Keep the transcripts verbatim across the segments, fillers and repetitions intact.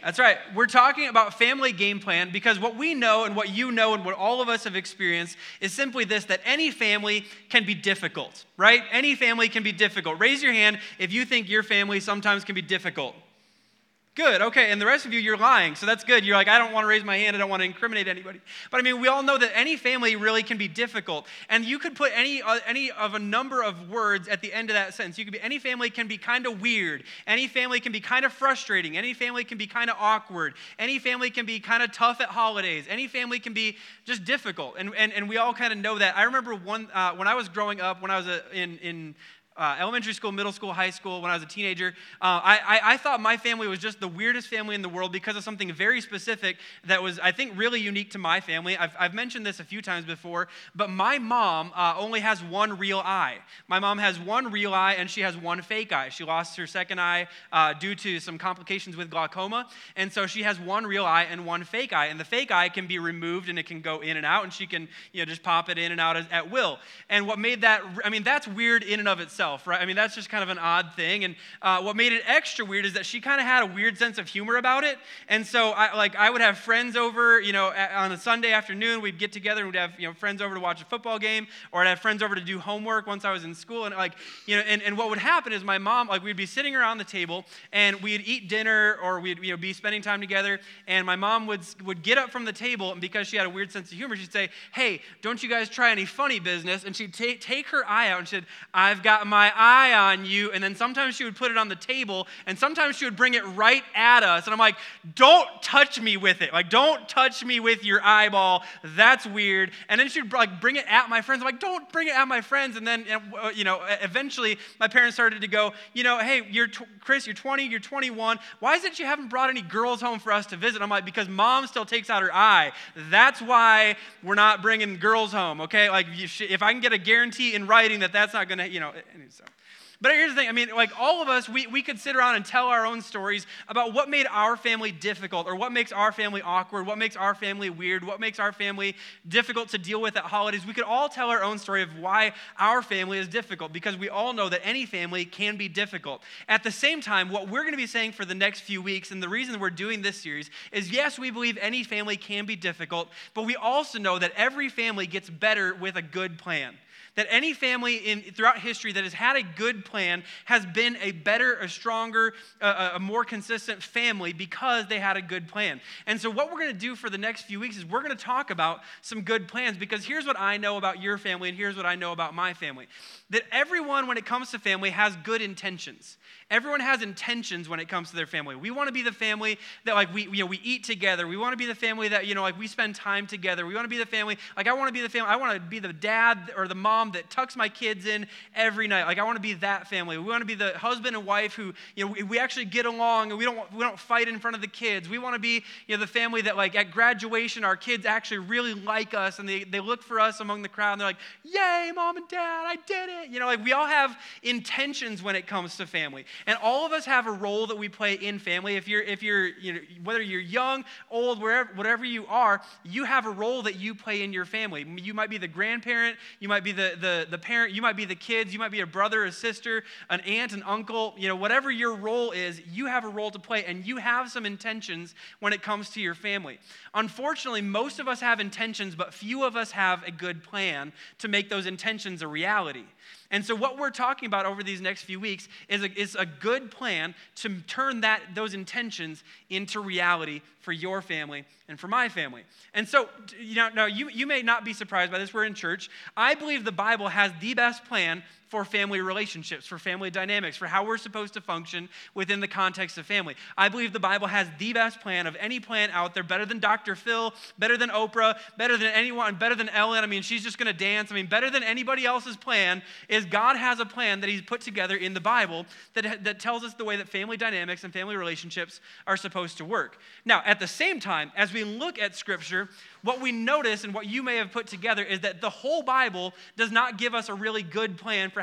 That's right. We're talking about family game plan because what we know and what you know and what all of us have experienced is simply this, that any family can be difficult, right? Any family can be difficult. Raise your hand if you think your family sometimes can be difficult. Good, okay, and the rest of you, you're lying, so that's good. You're like, I don't want to raise my hand, I don't want to incriminate anybody. But I mean, we all know that any family really can be difficult, and you could put any uh, any of a number of words at the end of that sentence. You could be, any family can be kind of weird, any family can be kind of frustrating, any family can be kind of awkward, any family can be kind of tough at holidays, any family can be just difficult, and and, and we all kind of know that. I remember one, uh, when I was growing up, when I was a, in in Uh, elementary school, middle school, high school, when I was a teenager, uh, I, I, I thought my family was just the weirdest family in the world because of something very specific that was, I think, really unique to my family. I've, I've mentioned this a few times before, but my mom uh, only has one real eye. My mom has one real eye and she has one fake eye. She lost her second eye uh, due to some complications with glaucoma, and so she has one real eye and one fake eye, and the fake eye can be removed and it can go in and out, and she can, you know, just pop it in and out as, at will. And what made that, I mean, that's weird in and of itself. Right? I mean, that's just kind of an odd thing. And uh, what made it extra weird is that she kind of had a weird sense of humor about it. And so, I, like, I would have friends over, you know, on a Sunday afternoon, we'd get together and we'd have, you know, friends over to watch a football game, or I'd have friends over to do homework once I was in school. And like, you know, and, and what would happen is my mom, like, we'd be sitting around the table and we'd eat dinner, or we'd, you know, be spending time together. And my mom would would get up from the table, and because she had a weird sense of humor, she'd say, "Hey, don't you guys try any funny business?" And she'd take take her eye out and she'd, "I've got my eye on you." And then sometimes she would put it on the table, and sometimes she would bring it right at us. And I'm like, "Don't touch me with it. Like, don't touch me with your eyeball. That's weird." And then she'd like bring it at my friends. I'm like, "Don't bring it at my friends." And then, uh, you know, eventually my parents started to go, you know, "Hey, you're tw- Chris, you're twenty, you're twenty-one. Why is it you haven't brought any girls home for us to visit?" I'm like, "Because mom still takes out her eye. That's why we're not bringing girls home, okay? Like, if I can get a guarantee in writing that that's not going to, you know." So. But here's the thing, I mean, like all of us, we, we could sit around and tell our own stories about what made our family difficult, or what makes our family awkward, what makes our family weird, what makes our family difficult to deal with at holidays. We could all tell our own story of why our family is difficult, because we all know that any family can be difficult. At the same time, what we're going to be saying for the next few weeks, and the reason we're doing this series, is yes, we believe any family can be difficult, but we also know that every family gets better with a good plan. That any family in throughout history that has had a good plan has been a better, a stronger, a, a more consistent family because they had a good plan. And so what we're going to do for the next few weeks is we're going to talk about some good plans, because here's what I know about your family and here's what I know about my family. That everyone, when it comes to family, has good intentions. Everyone has intentions when it comes to their family. We want to be the family that, like, we, you know, we eat together. We want to be the family that, you know, like, we spend time together. We want to be the family, like, I want to be the family, I want to be the dad or the mom that tucks my kids in every night. Like, I want to be that family. We want to be the husband and wife who, you know, we, we actually get along, and we don't we don't fight in front of the kids. We want to be, you know, the family that, like, at graduation, our kids actually really like us, and they, they look for us among the crowd, and they're like, "Yay, mom and dad, I did it." You know, like, we all have intentions when it comes to family. And all of us have a role that we play in family. If you're, if you're, you know, whether you're young, old, wherever, whatever you are, you have a role that you play in your family. You might be the grandparent, you might be the, the, the parent, you might be the kids, you might be a brother, a sister, an aunt, an uncle, you know, whatever your role is, you have a role to play, and you have some intentions when it comes to your family. Unfortunately, most of us have intentions, but few of us have a good plan to make those intentions a reality. And so what we're talking about over these next few weeks is a, is a good plan to turn that those intentions into reality for your family and for my family. And so, you know, now you, you may not be surprised by this. We're in church. I believe the Bible has the best plan for family relationships, for family dynamics, for how we're supposed to function within the context of family. I believe the Bible has the best plan of any plan out there, better than Doctor Phil, better than Oprah, better than anyone, better than Ellen. I mean, she's just going to dance. I mean, better than anybody else's plan is God has a plan that he's put together in the Bible that, that tells us the way that family dynamics and family relationships are supposed to work. Now, at the same time, as we look at Scripture, what we notice and what you may have put together is that the whole Bible does not give us a really good plan for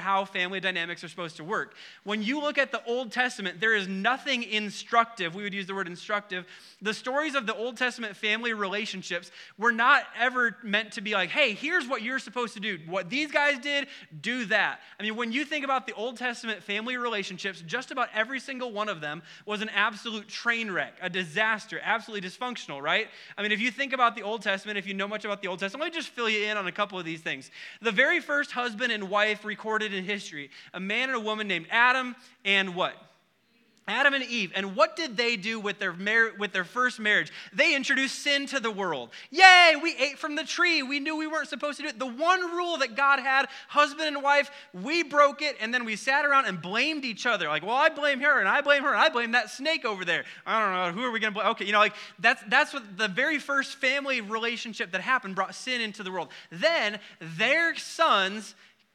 how family dynamics are supposed to work. When you look at the Old Testament, there is nothing instructive. We would use the word instructive. The stories of the Old Testament family relationships were not ever meant to be like, hey, here's what you're supposed to do. What these guys did, do that. I mean, when you think about the Old Testament family relationships, just about every single one of them was an absolute train wreck, a disaster, absolutely dysfunctional, right? I mean, if you think about the Old Testament, if you know much about the Old Testament, let me just fill you in on a couple of these things. The very first husband and wife recorded in history, a man and a woman named Adam and what? Adam and Eve. And what did they do with their mar- with their first marriage? They introduced sin to the world. Yay, we ate from the tree. We knew we weren't supposed to do it. The one rule that God had, husband and wife, we broke it, and then we sat around and blamed each other. Like, well, I blame her, and I blame her, and I blame that snake over there. I don't know, who are we going to blame? Okay, you know, like, that's, that's what the very first family relationship that happened brought sin into the world. Then their sons,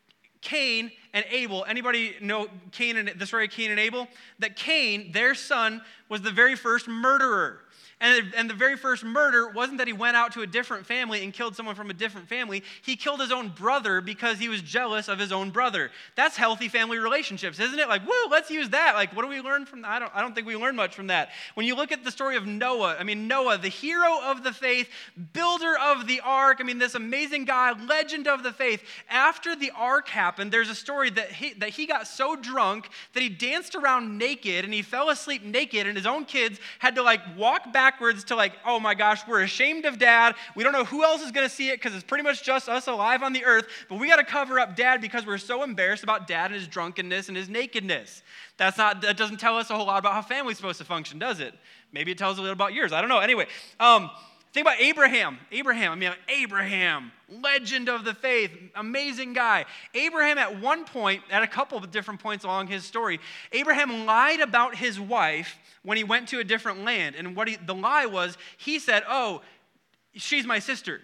Cain and Abel. Anybody know Cain and the story of Cain and Abel? That Cain, their son, was the very first murderer. And, and the very first murder wasn't that he went out to a different family and killed someone from a different family. He killed his own brother because he was jealous of his own brother. That's healthy family relationships, isn't it? Like, woo, let's use that. Like, what do we learn from that? I don't, I don't think we learn much from that. When you look at the story of Noah, I mean, Noah, the hero of the faith, builder of the ark, I mean, this amazing guy, legend of the faith. After the ark happened, there's a story that he, that he got so drunk that he danced around naked and he fell asleep naked, and his own kids had to, like, walk back backwards to like, oh my gosh, we're ashamed of dad. We don't know who else is going to see it because it's pretty much just us alive on the earth, but we got to cover up dad because we're so embarrassed about dad and his drunkenness and his nakedness. That's not, that doesn't tell us a whole lot about how family's supposed to function, does it? Maybe it tells a little about yours. I don't know. Anyway, um, think about Abraham. Abraham, I mean, like Abraham, legend of the faith, amazing guy. Abraham at one point, at a couple of different points along his story, Abraham lied about his wife when he went to a different land. And what he, the lie was, he said, oh, she's my sister.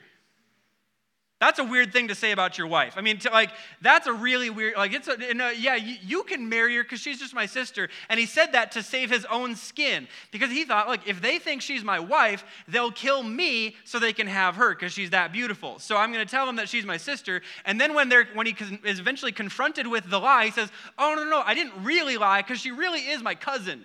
That's a weird thing to say about your wife. I mean, to, like, that's a really weird, like, it's a, and, uh, yeah, you, you can marry her because she's just my sister. And he said that to save his own skin because he thought, like, if they think she's my wife, they'll kill me so they can have her because she's that beautiful. So I'm going to tell them that she's my sister. And then when they're, when he is eventually confronted with the lie, he says, oh, no, no, no, I didn't really lie because she really is my cousin.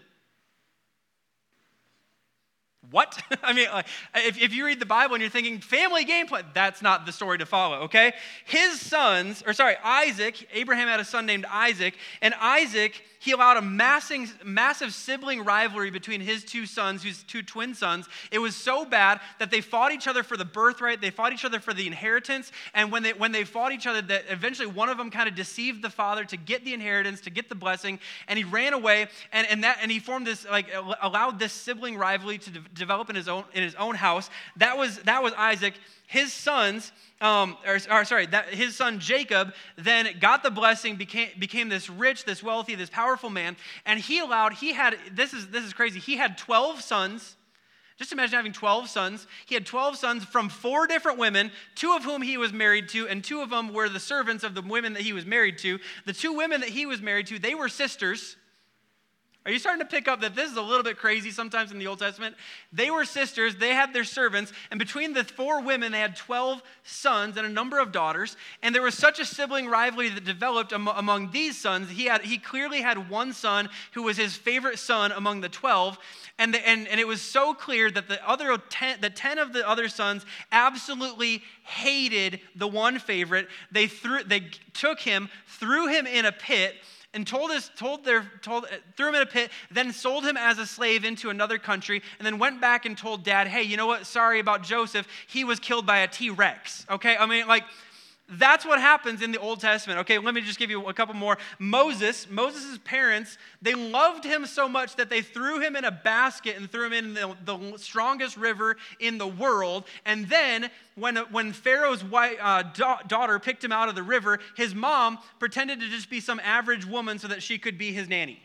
What? I mean, like, if, if you read the Bible and you're thinking family game plan, that's not the story to follow, okay? His sons, or sorry, Isaac, Abraham had a son named Isaac, and Isaac, he allowed a massive, massive sibling rivalry between his two sons, his two twin sons. It was so bad that they fought each other for the birthright, they fought each other for the inheritance, and when they when they fought each other, that eventually one of them kind of deceived the father to get the inheritance, to get the blessing, and he ran away, and, and that and he formed this, like, allowed this sibling rivalry to de- develop in his own in his own house. That was that was Isaac. His sons, um, or, or sorry, that his son Jacob then got the blessing, became became this rich, this wealthy, this powerful man, and he allowed. He had this is this is crazy. He had twelve sons. Just imagine having twelve sons. He had twelve sons from four different women, two of whom he was married to, and two of them were the servants of the women that he was married to. The two women that he was married to, they were sisters. Are you starting to pick up that this is a little bit crazy sometimes in the Old Testament? They were sisters, they had their servants, and between the four women, they had twelve sons and a number of daughters, and there was such a sibling rivalry that developed am- among these sons. He had he clearly had one son who was his favorite son among the twelve, and, the, and, and it was so clear that the other ten, the ten of the other sons absolutely hated the one favorite. They threw, they took him, threw him in a pit, and told us, told their, told, threw him in a pit, then sold him as a slave into another country, and then went back and told dad, hey, you know what, sorry about Joseph, he was killed by a T-Rex, okay? I mean, like, that's what happens in the Old Testament. Okay, let me just give you a couple more. Moses, Moses' parents, they loved him so much that they threw him in a basket and threw him in the, the strongest river in the world. And then when, when Pharaoh's wife, uh, da- daughter picked him out of the river, his mom pretended to just be some average woman so that she could be his nanny.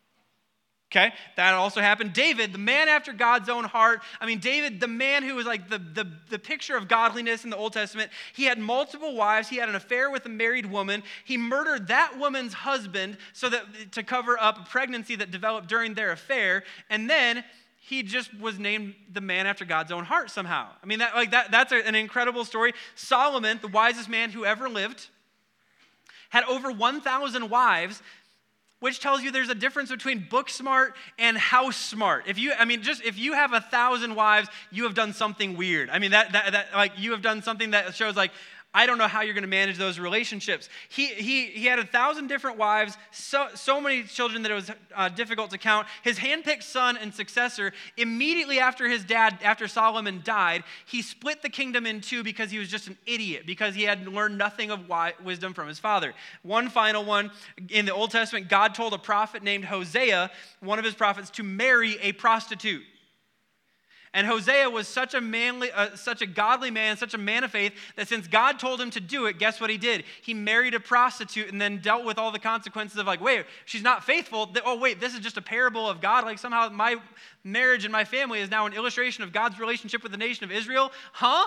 Okay, that also happened. David, the man after God's own heart. I mean, David, the man who was like the, the, the picture of godliness in the Old Testament. He had multiple wives. He had an affair with a married woman. He murdered that woman's husband so that to cover up a pregnancy that developed during their affair. And then he just was named the man after God's own heart somehow. I mean, that like that that's a, an incredible story. Solomon, the wisest man who ever lived, had over one thousand wives, which tells you there's a difference between book smart and house smart. If you, I mean, just if you have a thousand wives, you have done something weird. I mean, that, that, that like, you have done something that shows, like, I don't know how you're going to manage those relationships. He he he had a thousand different wives, so so many children that it was uh, difficult to count. His handpicked son and successor, immediately after his dad, after Solomon died, he split the kingdom in two because he was just an idiot, because he had learned nothing of wi- wisdom from his father. One final one, in the Old Testament, God told a prophet named Hosea, one of his prophets, to marry a prostitute. And Hosea was such a manly, uh, such a godly man, such a man of faith, that since God told him to do it, guess what he did? He married a prostitute and then dealt with all the consequences of, like, wait, she's not faithful. Oh, wait, this is just a parable of God. Like, somehow my marriage and my family is now an illustration of God's relationship with the nation of Israel. Huh?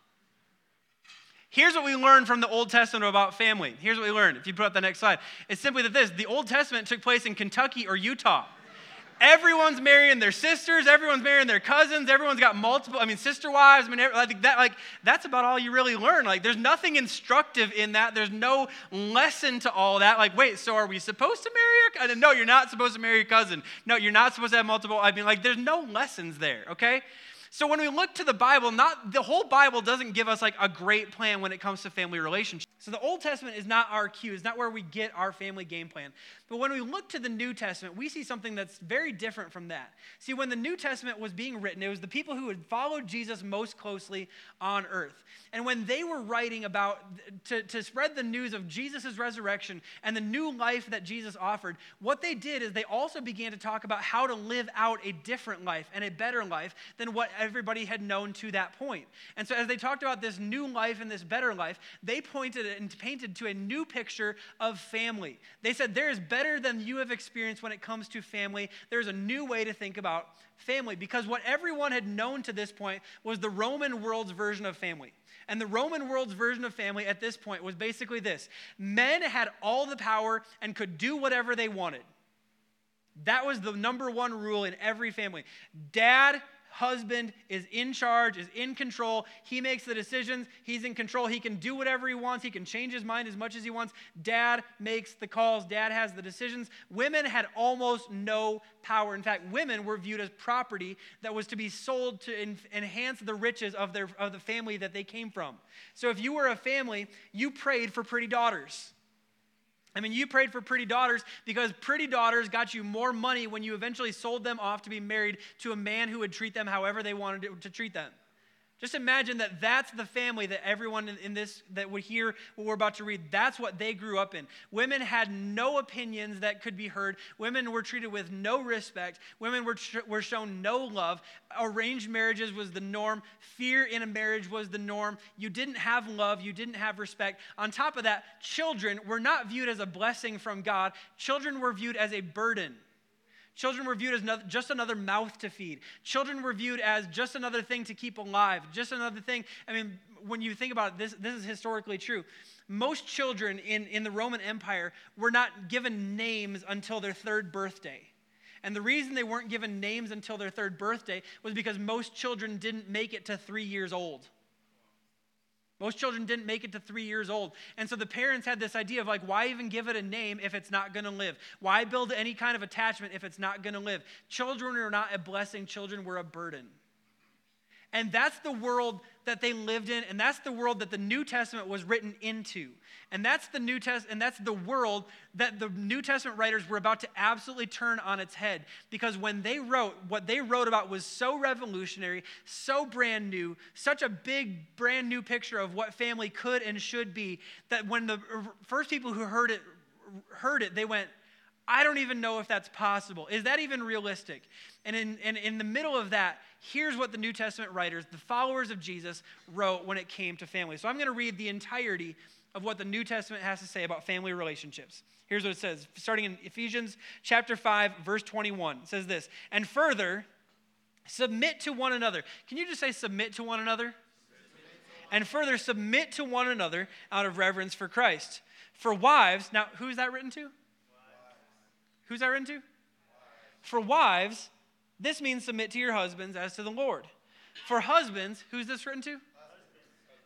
Here's what we learn from the Old Testament about family. Here's what we learn. If you put up the next slide. It's simply that this, the Old Testament took place in Kentucky or Utah. Everyone's marrying their sisters. Everyone's marrying their cousins. Everyone's got multiple, I mean, sister wives. I mean, like that, like that's about all you really learn. Like, there's nothing instructive in that. There's no lesson to all that. Like, wait, so are we supposed to marry your? No, you're not supposed to marry your cousin. No, you're not supposed to have multiple. I mean, like, there's no lessons there. Okay. So when we look to the Bible, not the whole Bible doesn't give us like a great plan when it comes to family relationships. So the Old Testament is not our cue. It's not where we get our family game plan. But when we look to the New Testament, we see something that's very different from that. See, when the New Testament was being written, it was the people who had followed Jesus most closely on earth. And when they were writing about, to, to spread the news of Jesus' resurrection and the new life that Jesus offered, what they did is they also began to talk about how to live out a different life and a better life than what everybody had known to that point. And so as they talked about this new life and this better life, they pointed and painted to a new picture of family. They said, there is better than you have experienced when it comes to family. There's a new way to think about family, because what everyone had known to this point was the Roman world's version of family. And the Roman world's version of family at this point was basically this: men had all the power and could do whatever they wanted. That was the number one rule in every family. Dad, husband is in charge, is in control. He makes the decisions. He's in control. He can do whatever he wants. He can change his mind as much as he wants. Dad makes the calls. Dad has the decisions. Women had almost no power. In fact, women were viewed as property that was to be sold to en- enhance the riches of their of the family that they came from. So if you were a family, you prayed for pretty daughters. I mean, you prayed for pretty daughters because pretty daughters got you more money when you eventually sold them off to be married to a man who would treat them however they wanted to, to treat them. Just imagine that that's the family that everyone in, in this, that would hear what we're about to read, that's what they grew up in. Women had no opinions that could be heard. Women were treated with no respect. Women were, tr- were shown no love. Arranged marriages was the norm. Fear in a marriage was the norm. You didn't have love. You didn't have respect. On top of that, children were not viewed as a blessing from God. Children were viewed as a burden. Children were viewed as no, just another mouth to feed. Children were viewed as just another thing to keep alive, just another thing. I mean, when you think about it, this, this is historically true. Most children in, in the Roman Empire were not given names until their third birthday. And the reason they weren't given names until their third birthday was because most children didn't make it to three years old. Most children didn't make it to three years old. And so the parents had this idea of like, why even give it a name if it's not going to live? Why build any kind of attachment if it's not going to live? Children are not a blessing. Children were a burden. And that's the world that they lived in, and that's the world that the New Testament was written into. And that's the New Test, and that's the world that the New Testament writers were about to absolutely turn on its head. Because when they wrote, what they wrote about was so revolutionary, so brand new, such a big brand new picture of what family could and should be, that when the first people who heard it heard it, they went, I don't even know if that's possible. Is that even realistic? And in, and in the middle of that, here's what the New Testament writers, the followers of Jesus, wrote when it came to family. So I'm going to read the entirety of what the New Testament has to say about family relationships. Here's what it says, starting in Ephesians chapter five, verse twenty-one. It says this: and further, submit to one another. Can you just say submit to one another? And further, submit to one another out of reverence for Christ. For wives, now who's that written to? Who's that written to? For wives, this means submit to your husbands as to the Lord. For husbands, who's this written to?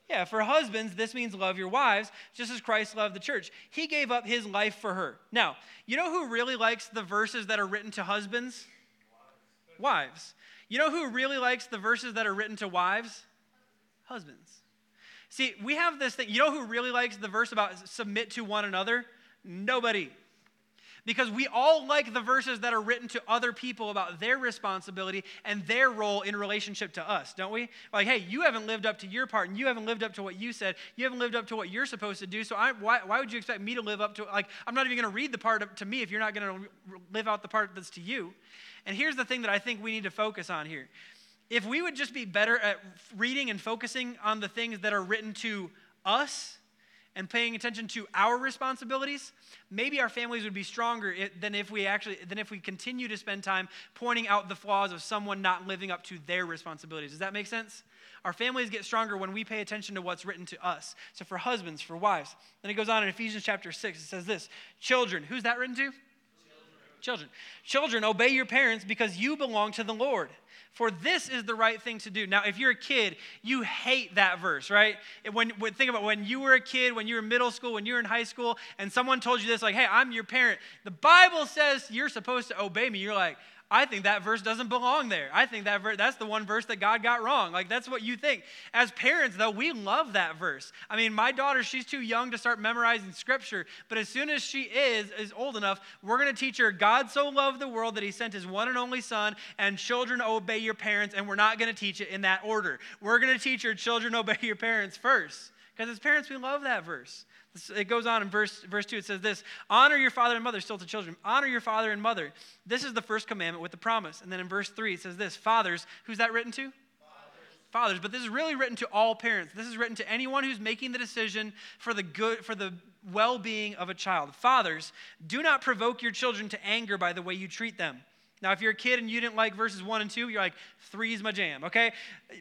Yeah, for husbands, this means love your wives, just as Christ loved the church. He gave up his life for her. Now, you know who really likes the verses that are written to husbands? Wives. Wives. You know who really likes the verses that are written to wives? Husbands. See, we have this thing. You know who really likes the verse about submit to one another? Nobody. Because we all like the verses that are written to other people about their responsibility and their role in relationship to us, don't we? Like, hey, you haven't lived up to your part, and you haven't lived up to what you said. You haven't lived up to what you're supposed to do, so I, why, why would you expect me to live up to it? Like, I'm not even going to read the part up to me if you're not going to live out the part that's to you. And here's the thing that I think we need to focus on here. If we would just be better at reading and focusing on the things that are written to us and paying attention to our responsibilities, maybe our families would be stronger than if we actually than if we continue to spend time pointing out the flaws of someone not living up to their responsibilities. Does that make sense? Our families get stronger when we pay attention to what's written to us. So for husbands, for wives. Then it goes on in Ephesians chapter six. It says this, children. Who's that written to? Children. Children. Children, obey your parents because you belong to the Lord. For this is the right thing to do. Now, if you're a kid, you hate that verse, right? When, when think about when you were a kid, when you were in middle school, when you were in high school, and someone told you this, like, hey, I'm your parent. The Bible says you're supposed to obey me. You're like, I think that verse doesn't belong there. I think that verse, that's the one verse that God got wrong. Like, that's what you think. As parents, though, we love that verse. I mean, my daughter, she's too young to start memorizing scripture, but as soon as she is, is old enough, we're going to teach her, God so loved the world that he sent his one and only son, and children obey your parents, and we're not going to teach it in that order. We're going to teach her, children obey your parents first. Because as parents, we love that verse. It goes on in verse, verse two. It says this, honor your father and mother, still to children. Honor your father and mother. This is the first commandment with the promise. And then in verse three, it says this, fathers. Who's that written to? Fathers. Fathers. But this is really written to all parents. This is written to anyone who's making the decision for the good, for the well-being of a child. Fathers, do not provoke your children to anger by the way you treat them. Now, if you're a kid and you didn't like verses one and two, you're like, three's my jam, okay?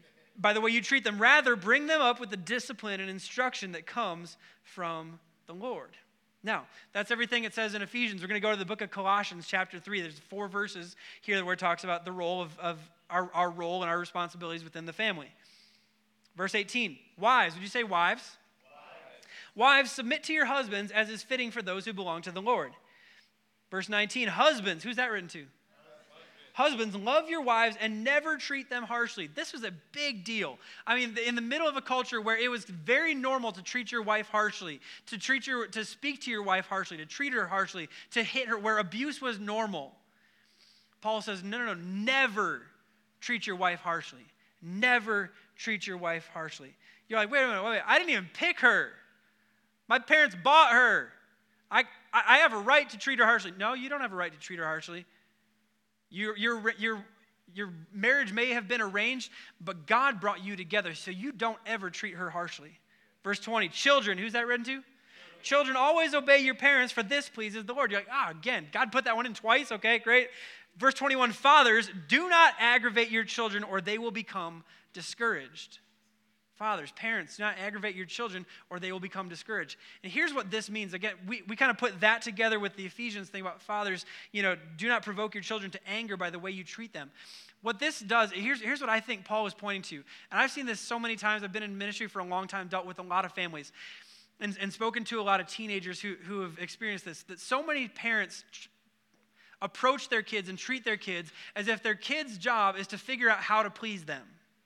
By the way you treat them. Rather, bring them up with the discipline and instruction that comes from the Lord. Now, that's everything it says in Ephesians. We're going to go to the book of Colossians, chapter three. There's four verses here where it talks about the role of, of our, our role and our responsibilities within the family. Verse eighteen, wives. Would you say wives? Wives. Wives, submit to your husbands as is fitting for those who belong to the Lord. Verse nineteen, husbands. Who's that written to? Husbands, love your wives and never treat them harshly. This was a big deal. I mean, in the middle of a culture where it was very normal to treat your wife harshly, to treat your, to speak to your wife harshly, to treat her harshly, to hit her, where abuse was normal. Paul says, no, no, no, never treat your wife harshly. Never treat your wife harshly. You're like, wait a minute, wait a minute. I didn't even pick her. My parents bought her. I, I have a right to treat her harshly. No, you don't have a right to treat her harshly. Your, your, your, your marriage may have been arranged, but God brought you together, so you don't ever treat her harshly. Verse twenty, children, who's that written to? Children, children always obey your parents, for this pleases the Lord. You're like, ah, again, God put that one in twice, okay, great. Verse twenty-one, fathers, do not aggravate your children, or they will become discouraged. Fathers, parents, do not aggravate your children or they will become discouraged. And here's what this means. Again, we, we kind of put that together with the Ephesians thing about fathers, you know, do not provoke your children to anger by the way you treat them. What this does, here's, here's what I think Paul was pointing to. And I've seen this so many times. I've been in ministry for a long time, dealt with a lot of families, and, and spoken to a lot of teenagers who, who have experienced this, that so many parents approach their kids and treat their kids as if their kid's job is to figure out how to please them.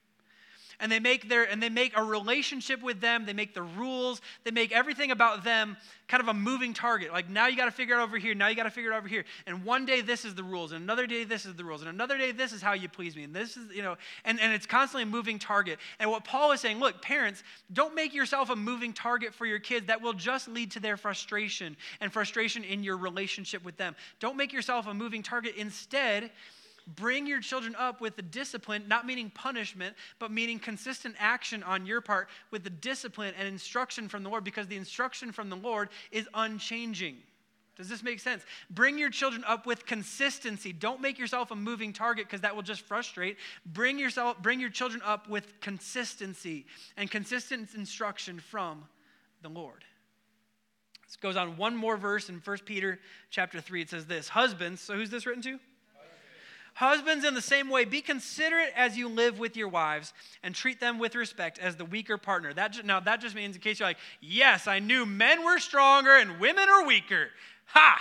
And they make their and they make a relationship with them, they make the rules, they make everything about them kind of a moving target. Like, now you got to figure it out over here, now you got to figure it out over here. And one day this is the rules, and another day this is the rules, and another day this is how you please me. And this is, you know, and, and it's constantly a moving target. And what Paul is saying, look, parents, don't make yourself a moving target for your kids that will just lead to their frustration and frustration in your relationship with them. Don't make yourself a moving target. Instead, bring your children up with the discipline, not meaning punishment, but meaning consistent action on your part with the discipline and instruction from the Lord, because the instruction from the Lord is unchanging. Does this make sense? Bring your children up with consistency. Don't make yourself a moving target, because that will just frustrate. Bring yourself, bring your children up with consistency and consistent instruction from the Lord. This goes on one more verse in First Peter chapter three. It says this, husbands, so who's this written to? Husbands, in the same way, be considerate as you live with your wives and treat them with respect as the weaker partner. That just, now, that just means in case you're like, yes, I knew men were stronger and women are weaker. Ha!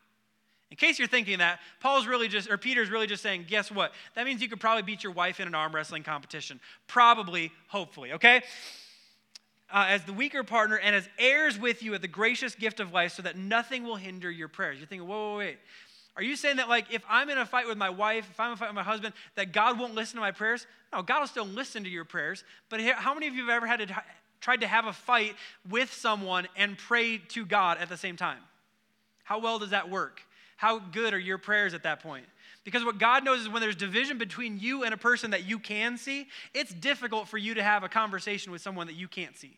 In case you're thinking that, Paul's really just, or Peter's really just saying, guess what? That means you could probably beat your wife in an arm wrestling competition. Probably, hopefully, okay? Uh, as the weaker partner and as heirs with you at the gracious gift of life so that nothing will hinder your prayers. You're thinking, whoa, whoa, wait. Are you saying that, like, if I'm in a fight with my wife, if I'm in a fight with my husband, that God won't listen to my prayers? No, God will still listen to your prayers. But how many of you have ever had to tried to have a fight with someone and pray to God at the same time? How well does that work? How good are your prayers at that point? Because what God knows is when there's division between you and a person that you can see, it's difficult for you to have a conversation with someone that you can't see.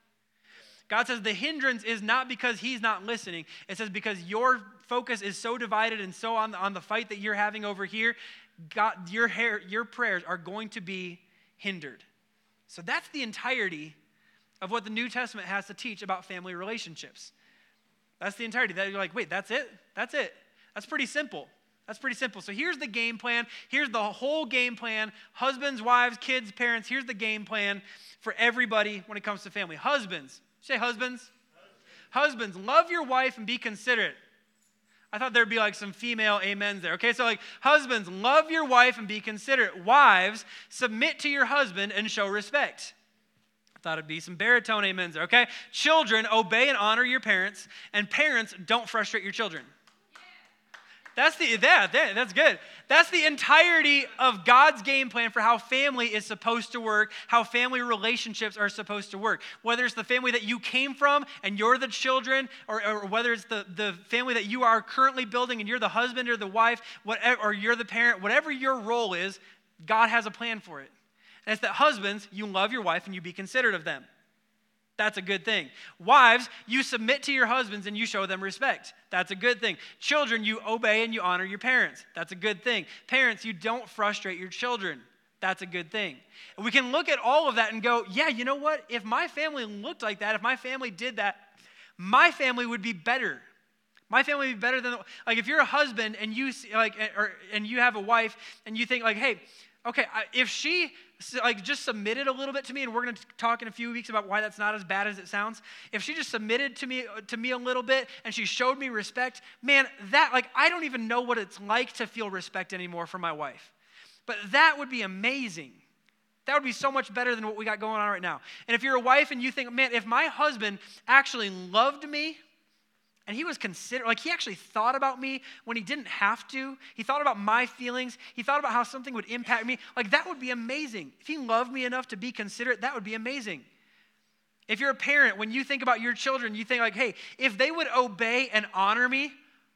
God says the hindrance is not because he's not listening. It says because your focus is so divided and so on the, on the fight that you're having over here, God, your, hair, your prayers are going to be hindered. So that's the entirety of what the New Testament has to teach about family relationships. That's the entirety. That you're like, wait, that's it? That's it. That's pretty simple. That's pretty simple. So here's the game plan. Here's the whole game plan. Husbands, wives, kids, parents. Here's the game plan for everybody when it comes to family. Husbands. Say husbands. Husbands. Husbands, love your wife and be considerate. I thought there'd be like some female amens there. Okay, so like husbands, love your wife and be considerate. Wives, submit to your husband and show respect. I thought it'd be some baritone amens there. Okay, children, obey and honor your parents. And parents, don't frustrate your children. That's the that, that that's good. That's the entirety of God's game plan for how family is supposed to work, how family relationships are supposed to work. Whether it's the family that you came from and you're the children, or, or whether it's the, the family that you are currently building and you're the husband or the wife, whatever, or you're the parent, whatever your role is, God has a plan for it. And it's that husbands, you love your wife and you be considerate of them. That's a good thing. Wives, you submit to your husbands and you show them respect. That's a good thing. Children, you obey and you honor your parents. That's a good thing. Parents, you don't frustrate your children. That's a good thing. And we can look at all of that and go, yeah, you know what? If my family looked like that, if my family did that, my family would be better. My family would be better than, like if you're a husband and you like, or, and you have a wife and you think like, hey, okay, if she like just submitted a little bit to me, and we're going to talk in a few weeks about why that's not as bad as it sounds. If she just submitted to me to me a little bit and she showed me respect, man, that like I don't even know what it's like to feel respect anymore from my wife. But that would be amazing. That would be so much better than what we got going on right now. And if you're a wife and you think, man, if my husband actually loved me, and he was considered, like he actually thought about me when he didn't have to. He thought about my feelings. He thought about how something would impact me. Like that would be amazing. If he loved me enough to be considerate, that would be amazing. If you're a parent, when you think about your children, you think like, hey, if they would obey and honor me,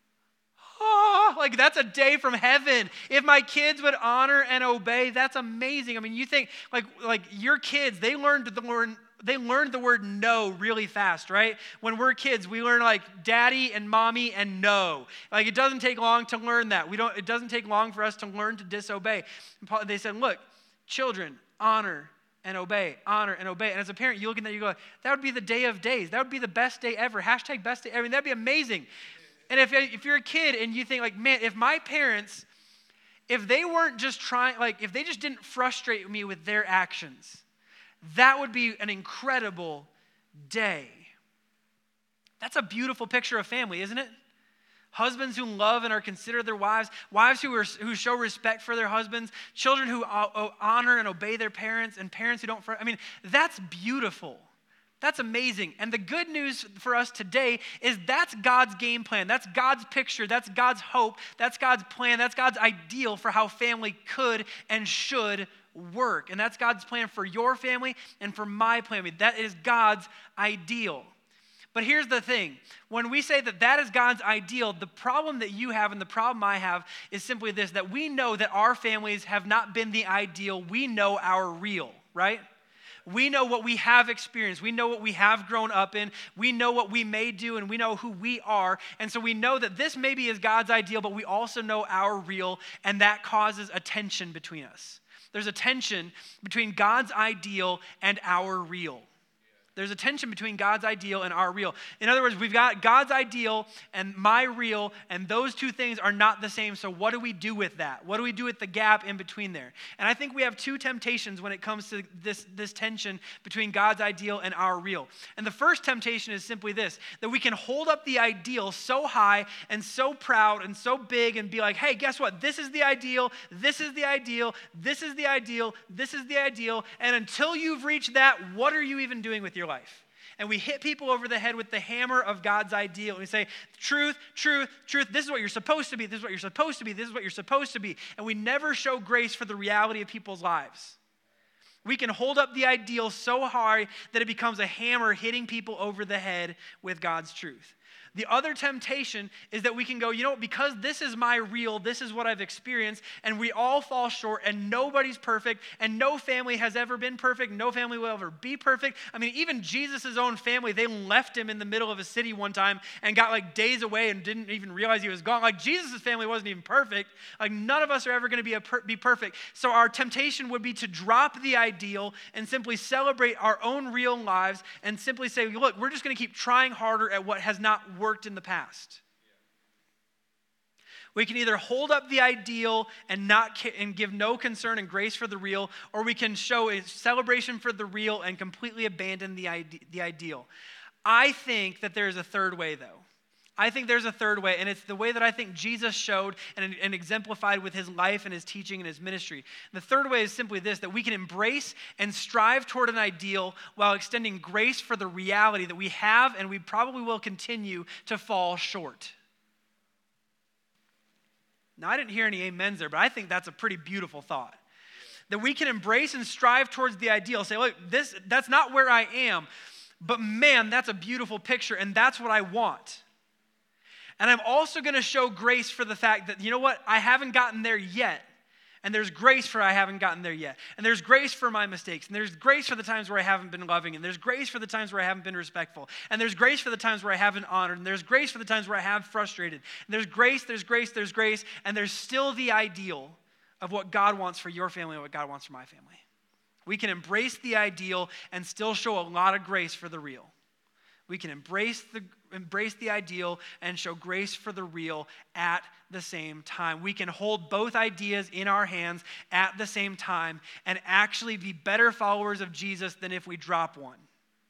oh, like that's a day from heaven. If my kids would honor and obey, that's amazing. I mean, you think like, like your kids, they learned to learn They learned the word no really fast, right? When we're kids, we learn like daddy and mommy and no. Like it doesn't take long to learn that. We don't. It doesn't take long for us to learn to disobey. And Paul, they said, look, children, honor and obey, honor and obey. And as a parent, you look at that, you go, that would be the day of days. That would be the best day ever. Hashtag best day. I mean, that'd be amazing. And if, if you're a kid and you think like, man, if my parents, if they weren't just trying, like if they just didn't frustrate me with their actions, that would be an incredible day. That's a beautiful picture of family, isn't it? Husbands who love and are considerate of their wives, wives who, are, who show respect for their husbands, children who honor and obey their parents, and parents who don't. I mean, that's beautiful. That's amazing. And the good news for us today is that's God's game plan. That's God's picture. That's God's hope. That's God's plan. That's God's ideal for how family could and should work. And that's God's plan for your family and for my family. That is God's ideal. But here's the thing. When we say that that is God's ideal, the problem that you have and the problem I have is simply this, that we know that our families have not been the ideal. We know our real, right? We know what we have experienced. We know what we have grown up in. We know what we may do, and we know who we are. And so we know that this maybe is God's ideal, but we also know our real, and that causes a tension between us. There's a tension between God's ideal and our real. There's a tension between God's ideal and our real. In other words, we've got God's ideal and my real, and those two things are not the same. So what do we do with that? What do we do with the gap in between there? And I think we have two temptations when it comes to this, this tension between God's ideal and our real. And the first temptation is simply this, that we can hold up the ideal so high and so proud and so big and be like, hey, guess what? This is the ideal, this is the ideal, this is the ideal, this is the ideal, and until you've reached that, what are you even doing with your life? And we hit people over the head with the hammer of God's ideal. And we say, truth, truth, truth, this is what you're supposed to be, this is what you're supposed to be, this is what you're supposed to be. And we never show grace for the reality of people's lives. We can hold up the ideal so high that it becomes a hammer hitting people over the head with God's truth. The other temptation is that we can go, you know what, because this is my real, this is what I've experienced, and we all fall short, and nobody's perfect, and no family has ever been perfect, no family will ever be perfect. I mean, even Jesus' own family, they left him in the middle of a city one time and got like days away and didn't even realize he was gone. Like Jesus' family wasn't even perfect. Like none of us are ever going to be, a per- be perfect. So our temptation would be to drop the ideal and simply celebrate our own real lives and simply say, look, we're just going to keep trying harder at what has not worked worked in the past. We can either hold up the ideal and not and give no concern and grace for the real, or we can show a celebration for the real and completely abandon the ide- the ideal. I think that there is a third way, though. I think there's a third way, and it's the way that I think Jesus showed and, and exemplified with his life and his teaching and his ministry. And the third way is simply this, that we can embrace and strive toward an ideal while extending grace for the reality that we have and we probably will continue to fall short. Now, I didn't hear any amens there, but I think that's a pretty beautiful thought. That we can embrace and strive towards the ideal. Say, look, this that's not where I am, but man, that's a beautiful picture, and that's what I want. And I'm also going to show grace for the fact that, you know what, I haven't gotten there yet. And there's grace for I haven't gotten there yet. And there's grace for my mistakes. And there's grace for the times where I haven't been loving. And there's grace for the times where I haven't been respectful. And there's grace for the times where I haven't honored. And there's grace for the times where I have frustrated. And there's grace, there's grace, there's grace. And there's still the ideal of what God wants for your family and what God wants for my family. We can embrace the ideal and still show a lot of grace for the real. We can embrace the embrace the ideal and show grace for the real at the same time. We can hold both ideas in our hands at the same time and actually be better followers of Jesus than if we drop one.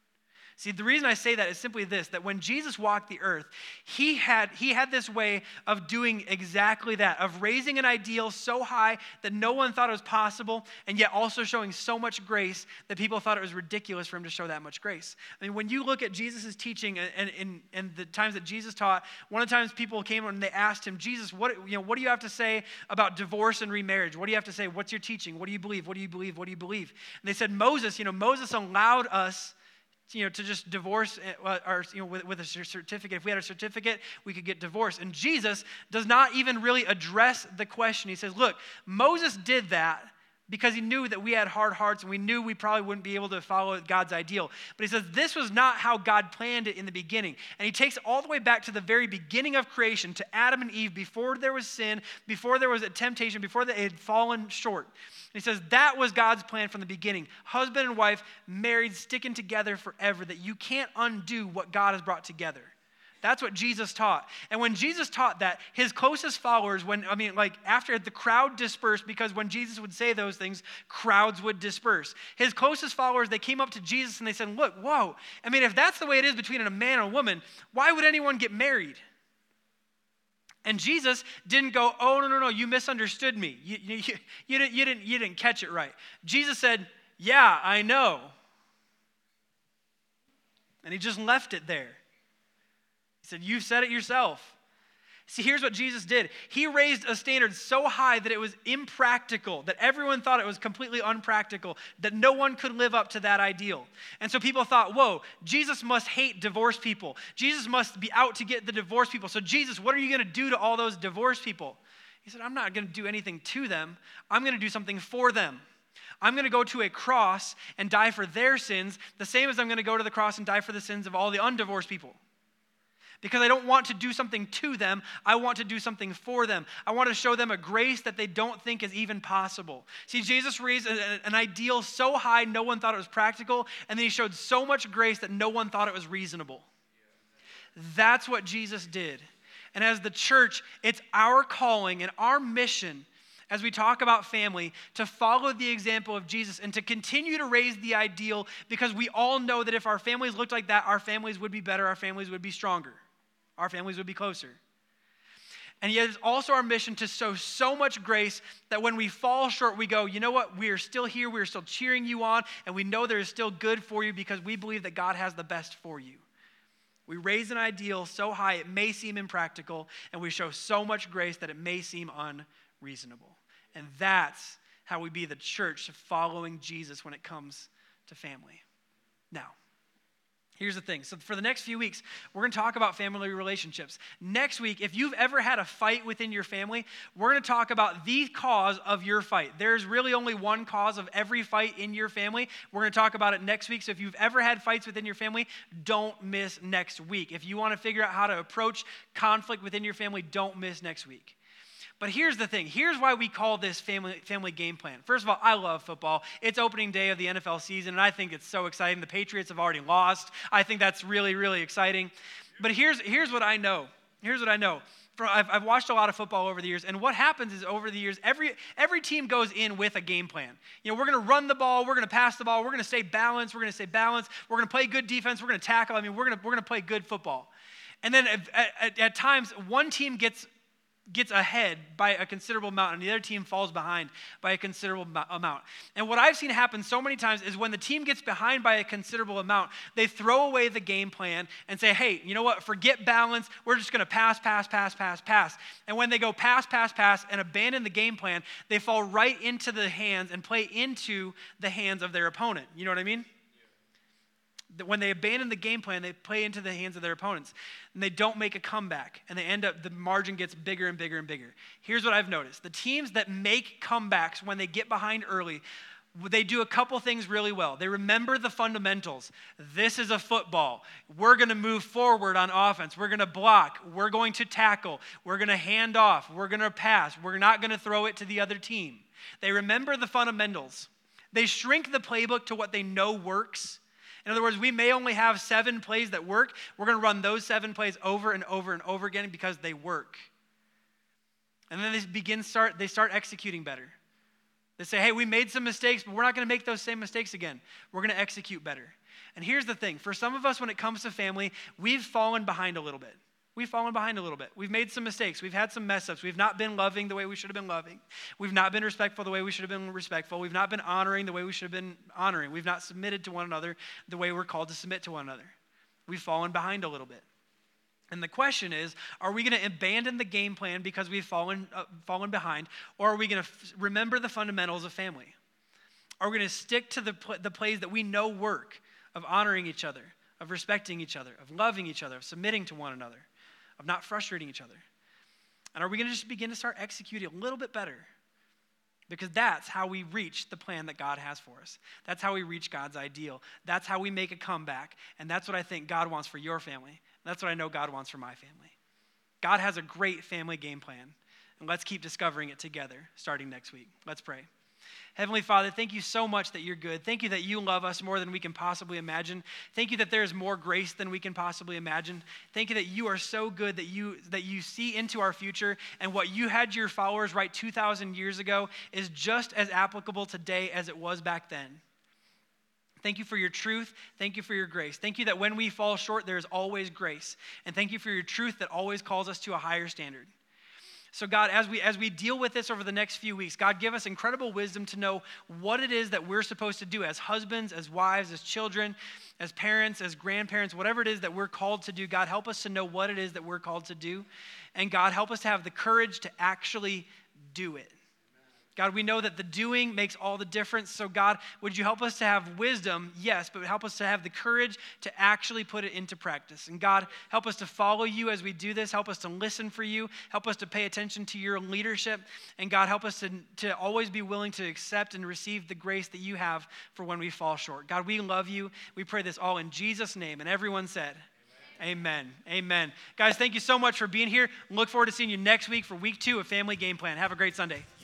See, the reason I say that is simply this, that when Jesus walked the earth, he had, he had this way of doing exactly that, of raising an ideal so high that no one thought it was possible, and yet also showing so much grace that people thought it was ridiculous for him to show that much grace. I mean, when you look at Jesus' teaching and, and, and, and the times that Jesus taught, one of the times people came and they asked him, Jesus, what, you know, what do you have to say about divorce and remarriage? What do you have to say? What's your teaching? What do you believe? What do you believe? What do you believe? And they said, Moses, you know, Moses allowed us you know, to just divorce, or, you know, with, with a certificate. If we had a certificate, we could get divorced. And Jesus does not even really address the question. He says, look, Moses did that because he knew that we had hard hearts and we knew we probably wouldn't be able to follow God's ideal. But he says this was not how God planned it in the beginning. And he takes all the way back to the very beginning of creation, to Adam and Eve, before there was sin, before there was a temptation, before they had fallen short. And he says that was God's plan from the beginning. Husband and wife, married, sticking together forever, that you can't undo what God has brought together. That's what Jesus taught. And when Jesus taught that, his closest followers, when, I mean, like after the crowd dispersed, because when Jesus would say those things, crowds would disperse. His closest followers, they came up to Jesus and they said, look, whoa, I mean, if that's the way it is between a man and a woman, why would anyone get married? And Jesus didn't go, oh, no, no, no, you misunderstood me. You, you, you, you, didn't, you, didn't, you didn't catch it right. Jesus said, yeah, I know. And he just left it there. He said, you said it yourself. See, here's what Jesus did. He raised a standard so high that it was impractical, that everyone thought it was completely unpractical, that no one could live up to that ideal. And so people thought, whoa, Jesus must hate divorced people. Jesus must be out to get the divorced people. So Jesus, what are you going to do to all those divorced people? He said, I'm not going to do anything to them. I'm going to do something for them. I'm going to go to a cross and die for their sins, the same as I'm going to go to the cross and die for the sins of all the undivorced people. because I don't want to do something to them. I want to do something for them. I want to show them a grace that they don't think is even possible. See, Jesus raised an ideal so high no one thought it was practical, and then he showed so much grace that no one thought it was reasonable. That's what Jesus did. And as the church, it's our calling and our mission as we talk about family to follow the example of Jesus and to continue to raise the ideal, because we all know that if our families looked like that, our families would be better, our families would be stronger, our families would be closer. And yet it's also our mission to show so much grace that when we fall short, we go, you know what, we are still here, we are still cheering you on, and we know there is still good for you because we believe that God has the best for you. We raise an ideal so high it may seem impractical, and we show so much grace that it may seem unreasonable. And that's how we be the church following Jesus when it comes to family. Now, here's the thing. So for the next few weeks, we're going to talk about family relationships. Next week, if you've ever had a fight within your family, we're going to talk about the cause of your fight. There's really only one cause of every fight in your family. We're going to talk about it next week. So if you've ever had fights within your family, don't miss next week. If you want to figure out how to approach conflict within your family, don't miss next week. But here's the thing. Here's why we call this family family game plan. First of all, I love football. It's opening day of the N F L season, and I think it's so exciting. The Patriots have already lost. I think that's really, really exciting. But here's, here's what I know. Here's what I know. For, I've, I've watched a lot of football over the years, and what happens is over the years, every, every team goes in with a game plan. You know, we're going to run the ball. We're going to pass the ball. We're going to stay balanced. We're going to stay balanced. We're going to play good defense. We're going to tackle. I mean, we're going to, we're going to play good football. And then at, at, at times, one team gets gets ahead by a considerable amount, and the other team falls behind by a considerable amount. And what I've seen happen so many times is when the team gets behind by a considerable amount, they throw away the game plan and say, hey, you know what, forget balance, we're just going to pass, pass, pass, pass, pass. And when they go pass, pass, pass, and abandon the game plan, they fall right into the hands and play into the hands of their opponent. You know what I mean? When they abandon the game plan, they play into the hands of their opponents, and they don't make a comeback, and they end up, the margin gets bigger and bigger and bigger. Here's what I've noticed. The teams that make comebacks when they get behind early, they do a couple things really well. They remember the fundamentals. This is a football. We're going to move forward on offense. We're going to block. We're going to tackle. We're going to hand off. We're going to pass. We're not going to throw it to the other team. They remember the fundamentals. They shrink the playbook to what they know works. In other words, we may only have seven plays that work. We're going to run those seven plays over and over and over again because they work. And then they begin start they start executing better. They say, hey, we made some mistakes, but we're not going to make those same mistakes again. We're going to execute better. And here's the thing. For some of us, when it comes to family, we've fallen behind a little bit. We've fallen behind a little bit. We've made some mistakes. We've had some mess ups. We've not been loving the way we should have been loving. We've not been respectful the way we should have been respectful. We've not been honoring the way we should have been honoring. We've not submitted to one another the way we're called to submit to one another. We've fallen behind a little bit. And the question is, are we going to abandon the game plan because we've fallen, uh, fallen behind, or are we going to f- remember the fundamentals of family? Are we going to stick to the, pl- the plays that we know work, of honoring each other, of respecting each other, of loving each other, of submitting to one another, of not frustrating each other? And are we going to just begin to start executing a little bit better? Because that's how we reach the plan that God has for us. That's how we reach God's ideal. That's how we make a comeback. And that's what I think God wants for your family. That's what I know God wants for my family. God has a great family game plan. And let's keep discovering it together starting next week. Let's pray. Heavenly Father, thank you so much that you're good. Thank you that you love us more than we can possibly imagine. Thank you that there is more grace than we can possibly imagine. Thank you that you are so good that you that you see into our future, and what you had your followers write two thousand years ago is just as applicable today as it was back then. Thank you for your truth. Thank you for your grace. Thank you that when we fall short, there is always grace. And thank you for your truth that always calls us to a higher standard. So God, as we as we deal with this over the next few weeks, God, give us incredible wisdom to know what it is that we're supposed to do as husbands, as wives, as children, as parents, as grandparents, whatever it is that we're called to do. God, help us to know what it is that we're called to do. And God, help us to have the courage to actually do it. God, we know that the doing makes all the difference. So God, would you help us to have wisdom? Yes, but help us to have the courage to actually put it into practice. And God, help us to follow you as we do this. Help us to listen for you. Help us to pay attention to your leadership. And God, help us to, to always be willing to accept and receive the grace that you have for when we fall short. God, we love you. We pray this all in Jesus' name. And everyone said, Amen. Amen. Guys, thank you so much for being here. Look forward to seeing you next week for week two of Family Game Plan. Have a great Sunday.